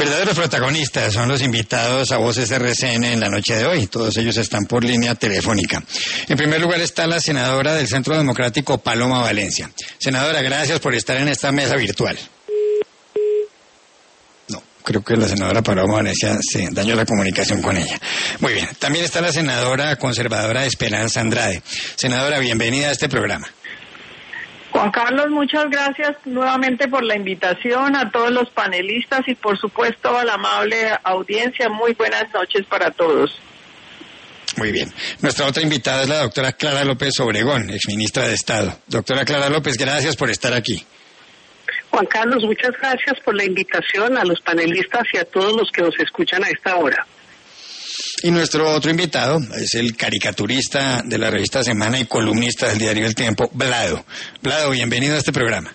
verdaderos protagonistas son los invitados a Voces RCN en la noche de hoy. Todos ellos están por línea telefónica. En primer lugar está la senadora del Centro Democrático, Paloma Valencia. Senadora, gracias por estar en esta mesa virtual. No, creo que la senadora Paloma Valencia se dañó la comunicación con ella. Muy bien, también está la senadora conservadora Esperanza Andrade. Senadora, bienvenida a este programa. Juan Carlos, muchas gracias nuevamente por la invitación, a todos los panelistas y por supuesto a la amable audiencia. Muy buenas noches para todos. Muy bien. Nuestra otra invitada es la doctora Clara López Obregón, exministra de Estado. Doctora Clara López, gracias por estar aquí. Juan Carlos, muchas gracias por la invitación a los panelistas y a todos los que nos escuchan a esta hora. Y nuestro otro invitado es el caricaturista de la revista Semana y columnista del diario El Tiempo, Vlado. Vlado, bienvenido a este programa.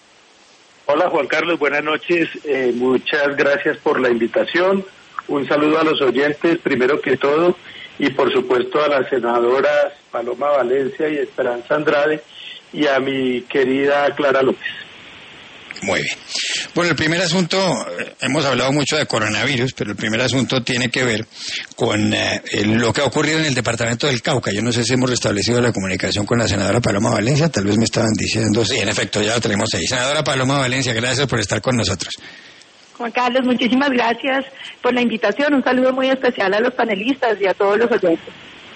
Hola Juan Carlos, buenas noches. Muchas gracias por la invitación. Un saludo a los oyentes, primero que todo, y por supuesto a las senadoras Paloma Valencia y Esperanza Andrade, y a mi querida Clara López. Muy bien. Bueno, el primer asunto, hemos hablado mucho de coronavirus, pero el primer asunto tiene que ver con lo que ha ocurrido en el departamento del Cauca. Yo no sé si hemos restablecido la comunicación con la senadora Paloma Valencia, tal vez me estaban diciendo, sí, en efecto, ya la tenemos ahí. Senadora Paloma Valencia, gracias por estar con nosotros. Juan Carlos, muchísimas gracias por la invitación. Un saludo muy especial a los panelistas y a todos los oyentes.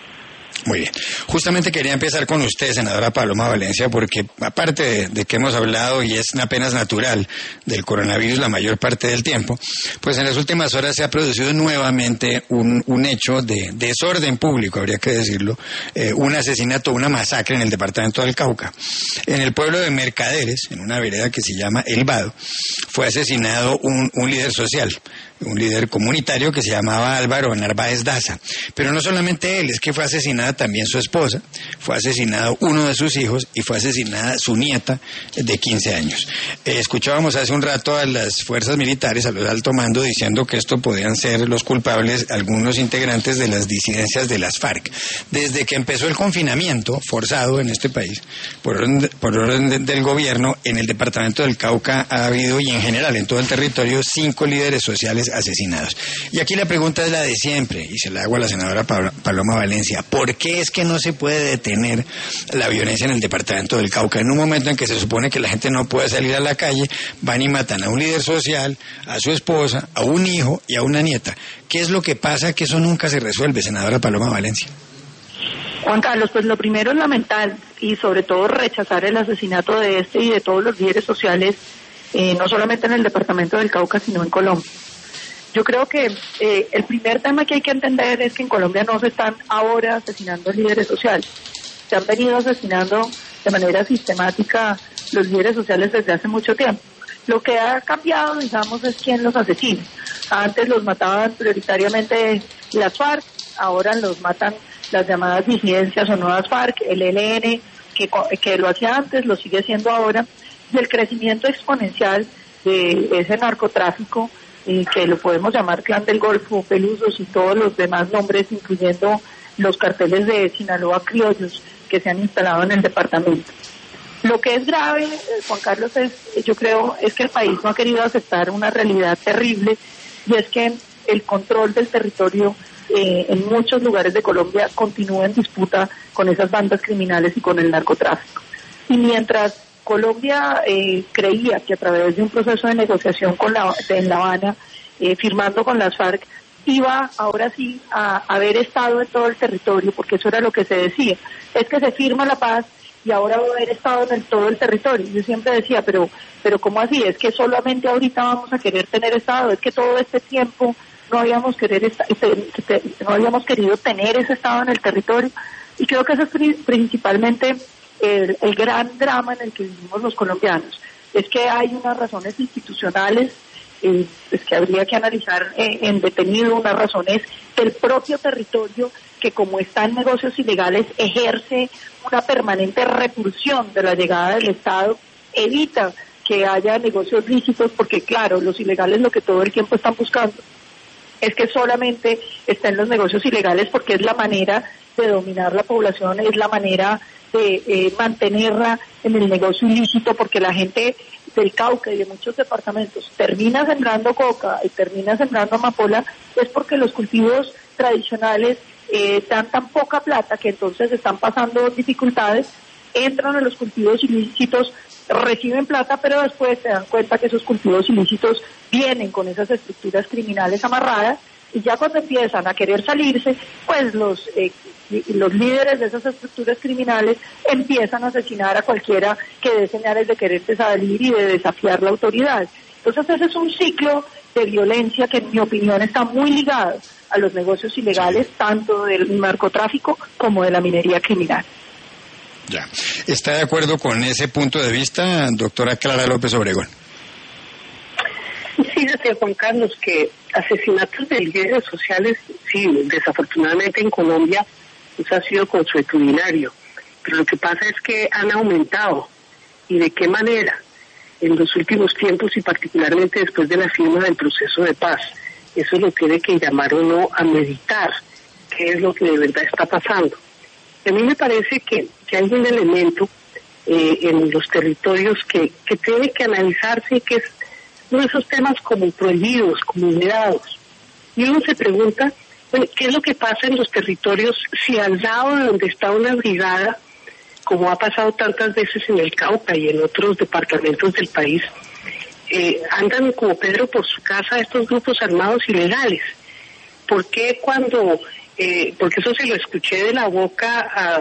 Muy bien. Justamente quería empezar con usted, senadora Paloma Valencia, porque aparte de que hemos hablado, y es apenas natural, del coronavirus la mayor parte del tiempo, pues en las últimas horas se ha producido nuevamente un hecho de desorden público, habría que decirlo, un asesinato, una masacre en el departamento del Cauca. En el pueblo de Mercaderes, en una vereda que se llama El Vado, fue asesinado un líder social, un líder comunitario que se llamaba Álvaro Narváez Daza. Pero no solamente él, es que fue asesinada también su esposa, fue asesinado uno de sus hijos y fue asesinada su nieta de 15 años. Escuchábamos hace un rato a las fuerzas militares, a los alto mando, diciendo que esto podían ser los culpables algunos integrantes de las disidencias de las FARC. Desde que empezó el confinamiento forzado en este país, por orden del gobierno, en el departamento del Cauca ha habido, y en general en todo el territorio, 5 líderes sociales asesinados. Y aquí la pregunta es la de siempre, y se la hago a la senadora Paloma Valencia. ¿Por qué es que no se puede detener la violencia en el departamento del Cauca? En un momento en que se supone que la gente no puede salir a la calle, van y matan a un líder social, a su esposa, a un hijo y a una nieta. ¿Qué es lo que pasa? Que eso nunca se resuelve, senadora Paloma Valencia. Juan Carlos, pues lo primero es lamentar y sobre todo rechazar el asesinato de este y de todos los líderes sociales, no solamente en el departamento del Cauca, sino en Colombia. Yo creo que el primer tema que hay que entender es que en Colombia no se están ahora asesinando líderes sociales. Se han venido asesinando de manera sistemática los líderes sociales desde hace mucho tiempo. Lo que ha cambiado, digamos, es quién los asesina. Antes los mataban prioritariamente las FARC, ahora los matan las llamadas disidencias o nuevas FARC, el ELN, que lo hacía antes, lo sigue haciendo ahora, y el crecimiento exponencial de ese narcotráfico, que lo podemos llamar Clan del Golfo, Pelusos y todos los demás nombres, incluyendo los carteles de Sinaloa criollos que se han instalado en el departamento. Lo que es grave, Juan Carlos, yo creo, es que el país no ha querido aceptar una realidad terrible, y es que el control del territorio en muchos lugares de Colombia continúa en disputa con esas bandas criminales y con el narcotráfico. Y mientras Colombia creía que a través de un proceso de negociación en La Habana, firmando con las FARC, iba ahora sí a haber estado en todo el territorio, porque eso era lo que se decía, es que se firma la paz y ahora va a haber estado en todo el territorio. Yo siempre decía, pero ¿cómo así? Es que solamente ahorita vamos a querer tener estado, es que todo este tiempo no habíamos querido tener ese estado en el territorio, y creo que eso es principalmente el gran drama en el que vivimos los colombianos. Es que hay unas razones institucionales, es que habría que analizar en detenido unas razones del propio territorio, que como está en negocios ilegales ejerce una permanente repulsión de la llegada del Estado, evita que haya negocios lícitos, porque claro, los ilegales lo que todo el tiempo están buscando es que solamente estén los negocios ilegales, porque es la manera de dominar la población, es la manera de mantenerla en el negocio ilícito, porque la gente del Cauca y de muchos departamentos termina sembrando coca y termina sembrando amapola, es porque los cultivos tradicionales dan tan poca plata que entonces están pasando dificultades, entran a los cultivos ilícitos, reciben plata, pero después se dan cuenta que esos cultivos ilícitos vienen con esas estructuras criminales amarradas, y ya cuando empiezan a querer salirse, pues los líderes de esas estructuras criminales empiezan a asesinar a cualquiera que dé señales de quererse salir y de desafiar la autoridad. Entonces ese es un ciclo de violencia que en mi opinión está muy ligado a los negocios ilegales, tanto del narcotráfico como de la minería criminal. Ya. ¿Está de acuerdo con ese punto de vista, doctora Clara López Obregón? Fíjate, Juan Carlos, que asesinatos de líderes sociales, sí, desafortunadamente en Colombia, eso ha sido consuetudinario, pero lo que pasa es que han aumentado. ¿Y de qué manera? En los últimos tiempos y particularmente después de la firma del proceso de paz. Eso lo tiene que llamar uno a meditar qué es lo que de verdad está pasando. A mí me parece que hay un elemento en los territorios que tiene que analizarse, que es uno de esos temas como prohibidos, como negados. Y uno se pregunta, bueno, ¿qué es lo que pasa en los territorios si al lado de donde está una brigada, como ha pasado tantas veces en el Cauca y en otros departamentos del país, andan como Pedro por su casa estos grupos armados ilegales? ¿Por qué cuando, porque eso se lo escuché de la boca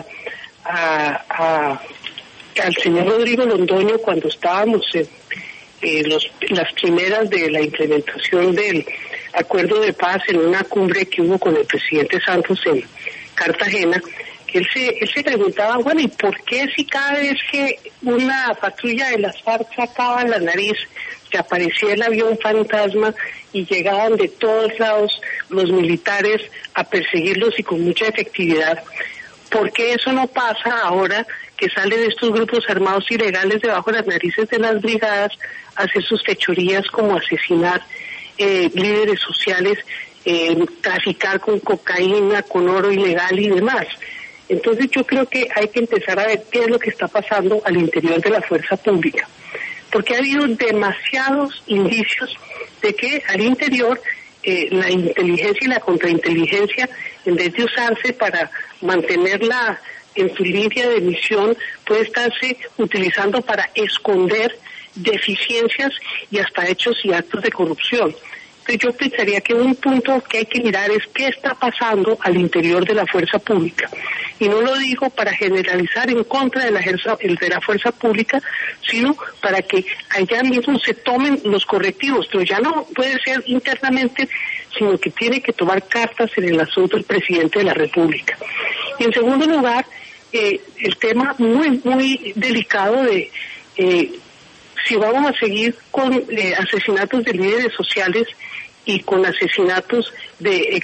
al señor Rodrigo Londoño cuando estábamos en las primeras de la implementación del acuerdo de paz en una cumbre que hubo con el presidente Santos en Cartagena, que él se preguntaba, bueno, ¿y por qué si cada vez que una patrulla de las FARC sacaba la nariz, que aparecía el avión fantasma y llegaban de todos lados los militares a perseguirlos y con mucha efectividad? ¿Por qué eso no pasa ahora que salen estos grupos armados ilegales debajo de las narices de las brigadas a hacer sus fechorías como asesinar líderes sociales, traficar con cocaína, con oro ilegal y demás? Entonces yo creo que hay que empezar a ver qué es lo que está pasando al interior de la fuerza pública, porque ha habido demasiados indicios de que al interior la inteligencia y la contrainteligencia, en vez de usarse para mantenerla en su línea de misión, puede estarse utilizando para esconder deficiencias y hasta hechos y actos de corrupción. Entonces yo pensaría que un punto que hay que mirar es qué está pasando al interior de la fuerza pública. Y no lo digo para generalizar en contra de la fuerza pública, sino para que allá mismo se tomen los correctivos, pero ya no puede ser internamente, sino que tiene que tomar cartas en el asunto el presidente de la República. Y en segundo lugar, el tema muy, muy delicado de si vamos a seguir con asesinatos de líderes sociales y con asesinatos de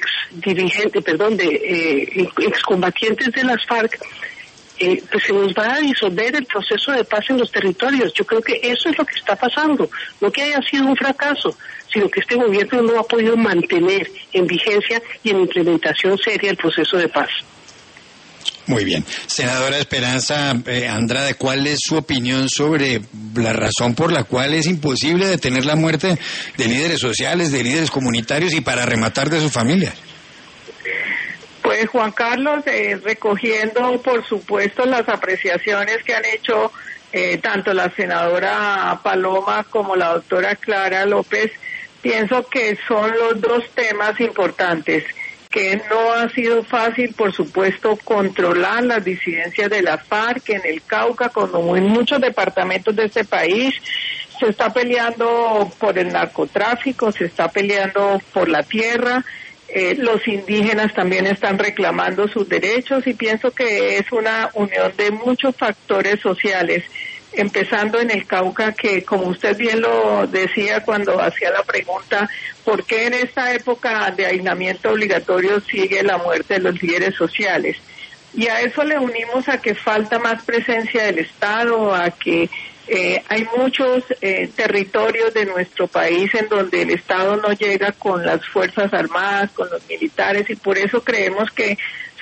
excombatientes de las FARC, pues se nos va a disolver el proceso de paz en los territorios. Yo creo que eso es lo que está pasando, no que haya sido un fracaso, sino que este gobierno no ha podido mantener en vigencia y en implementación seria el proceso de paz. Muy bien. Senadora Esperanza Andrade, ¿cuál es su opinión sobre la razón por la cual es imposible detener la muerte de líderes sociales, de líderes comunitarios y para rematar de sus familias? Pues Juan Carlos, recogiendo por supuesto las apreciaciones que han hecho tanto la senadora Paloma como la doctora Clara López, pienso que son los dos temas importantes, que no ha sido fácil, por supuesto, controlar las disidencias de la FARC en el Cauca, como en muchos departamentos de este país. Se está peleando por el narcotráfico, se está peleando por la tierra, los indígenas también están reclamando sus derechos y pienso que es una unión de muchos factores sociales, empezando en el Cauca, que como usted bien lo decía cuando hacía la pregunta, ¿por qué en esta época de aislamiento obligatorio sigue la muerte de los líderes sociales? Y a eso le unimos a que falta más presencia del Estado, a que hay muchos territorios de nuestro país en donde el Estado no llega con las Fuerzas Armadas, con los militares, y por eso creemos que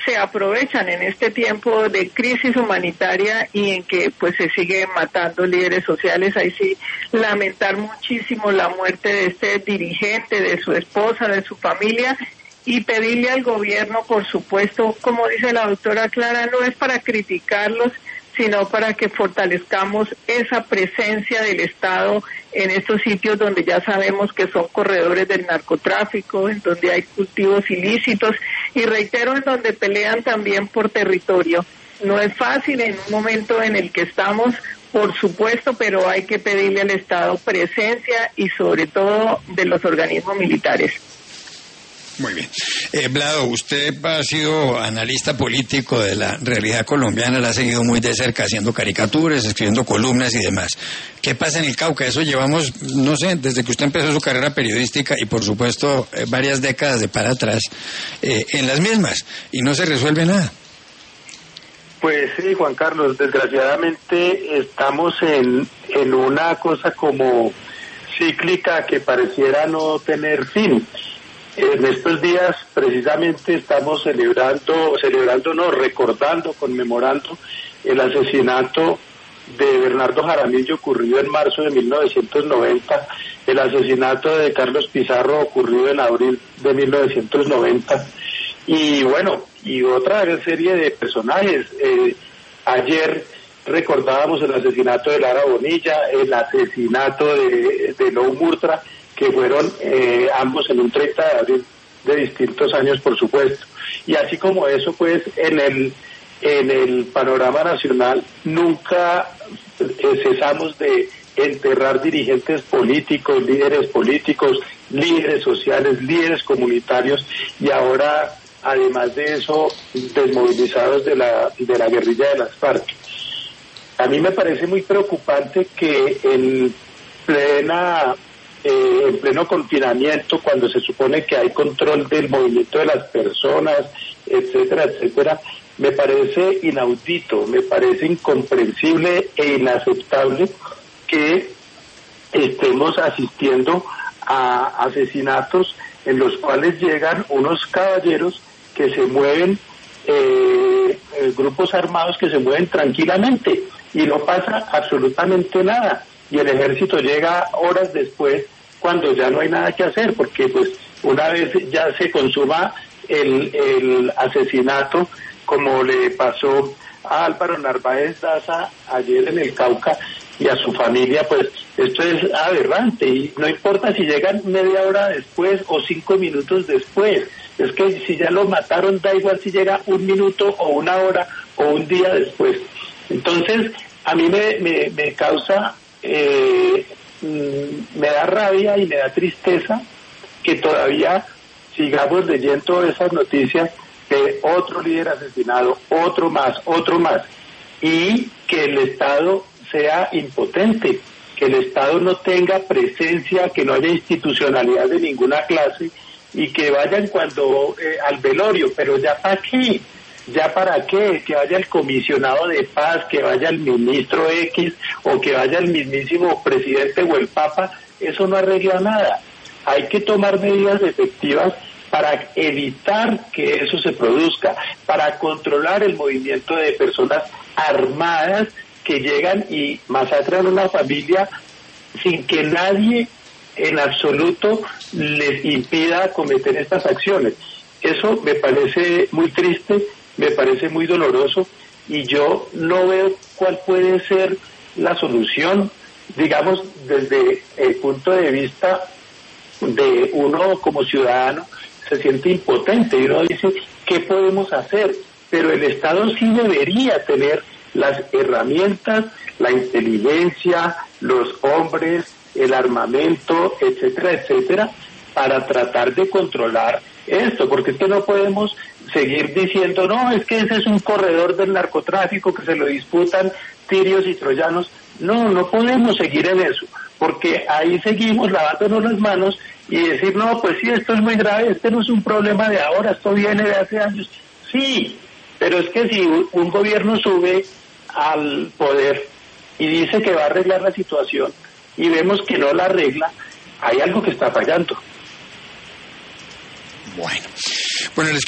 se aprovechan en este tiempo de crisis humanitaria y en que pues se siguen matando líderes sociales. Ahí sí lamentar muchísimo la muerte de este dirigente, de su esposa, de su familia, y pedirle al gobierno, por supuesto, como dice la doctora Clara, no es para criticarlos, sino para que fortalezcamos esa presencia del Estado en estos sitios donde ya sabemos que son corredores del narcotráfico, en donde hay cultivos ilícitos y reitero, en donde pelean también por territorio. No es fácil en un momento en el que estamos, por supuesto, pero hay que pedirle al Estado presencia y sobre todo de los organismos militares. Muy bien. Vlado, usted ha sido analista político de la realidad colombiana, la ha seguido muy de cerca, haciendo caricaturas, escribiendo columnas y demás. ¿Qué pasa en el Cauca? Eso llevamos, no sé, desde que usted empezó su carrera periodística y por supuesto varias décadas de para atrás, en las mismas, y no se resuelve nada. Pues sí, Juan Carlos, desgraciadamente estamos en una cosa como cíclica que pareciera no tener fin. En estos días precisamente estamos recordando, conmemorando el asesinato de Bernardo Jaramillo ocurrido en marzo de 1990, el asesinato de Carlos Pizarro ocurrido en abril de 1990, y bueno, y otra serie de personajes. Ayer recordábamos el asesinato de Lara Bonilla, el asesinato de Lou Murtra, que fueron ambos en un 30 de abril de distintos años, por supuesto. Y así como eso, pues, en el panorama nacional nunca cesamos de enterrar dirigentes políticos, líderes sociales, líderes comunitarios, y ahora, además de eso, desmovilizados de la guerrilla de las FARC. A mí me parece muy preocupante que en pleno confinamiento, cuando se supone que hay control del movimiento de las personas, etcétera, etcétera, me parece inaudito, me parece incomprensible e inaceptable que estemos asistiendo a asesinatos en los cuales llegan unos caballeros que se mueven, grupos armados que se mueven tranquilamente y no pasa absolutamente nada. Y el ejército llega horas después, cuando ya no hay nada que hacer, porque pues una vez ya se consuma el asesinato, como le pasó a Álvaro Narváez Daza ayer en el Cauca y a su familia, pues esto es aberrante, y no importa si llegan media hora después o 5 minutos después, es que si ya lo mataron, da igual si llega 1 minuto o 1 hora o 1 día después. Entonces, a mí me causa... me da rabia y me da tristeza que todavía sigamos leyendo esas noticias de otro líder asesinado, otro más, y que el Estado sea impotente, que el Estado no tenga presencia, que no haya institucionalidad de ninguna clase, y que vayan cuando al velorio, pero ya para qué. ¿Ya para qué? Que vaya el comisionado de paz, que vaya el ministro X, o que vaya el mismísimo presidente o el Papa, eso no arregla nada. Hay que tomar medidas efectivas para evitar que eso se produzca, para controlar el movimiento de personas armadas que llegan y masacran a una familia sin que nadie en absoluto les impida cometer estas acciones. Eso me parece muy triste, me parece muy doloroso, y yo no veo cuál puede ser la solución, digamos, desde el punto de vista de uno como ciudadano. Se siente impotente y uno dice, ¿qué podemos hacer? Pero el Estado sí debería tener las herramientas, la inteligencia, los hombres, el armamento, etcétera, etcétera, para tratar de controlar esto, porque es que no podemos seguir diciendo, no, es que ese es un corredor del narcotráfico que se lo disputan tirios y troyanos. No podemos seguir en eso, porque ahí seguimos lavándonos las manos y decir, no, pues sí, esto es muy grave, este no es un problema de ahora, esto viene de hace años. Sí, pero es que si un gobierno sube al poder y dice que va a arreglar la situación y vemos que no la arregla, hay algo que está fallando. Bueno, les